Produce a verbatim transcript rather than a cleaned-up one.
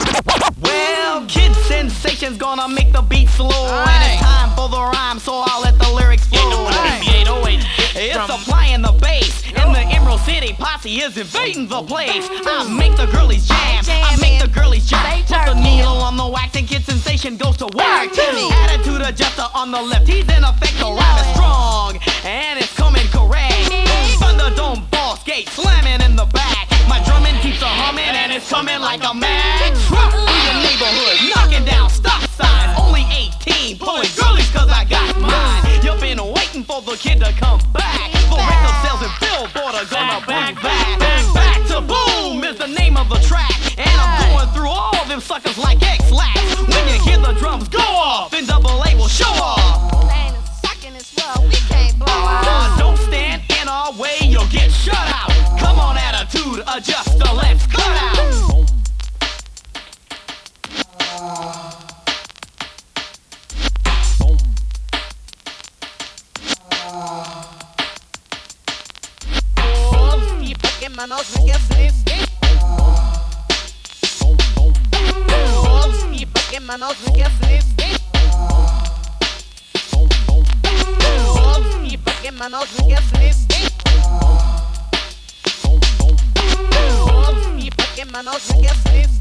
Well, Kid Sensation's gonna make the beat slow, and it's time for the rhyme, so I'll let the lyrics flow. It's applying the bass, and the Emerald City posse is invading the place. I make the girlies jam, I make the girlies jump. Put the needle on the wax and Kid Sensation goes to work. Attitude adjuster on the left, he's in effect, the rhyme is strong, and it's coming correct. Thunderdome boss gate slamming in the back. My drumming keeps a humming, and it's coming like a Mack truck through your neighborhood, knocking down stop signs. Only eighteen, pulling girlies cause I got mine. You've been waiting for the kid to come back. For record sales and Billboard are gonna bring back. Back to Boom is the name of the track, and I'm going through all them suckers like X-Lax. When you hear the drums go off, then Double A will show off. Uh, don't stand in our way, you'll get shut out. Come on, attitude adjuster, let's cut out. Manos me quer feliz. E porque Manos me quer feliz. E porque Manos me quer feliz. E porque Manos me quer feliz.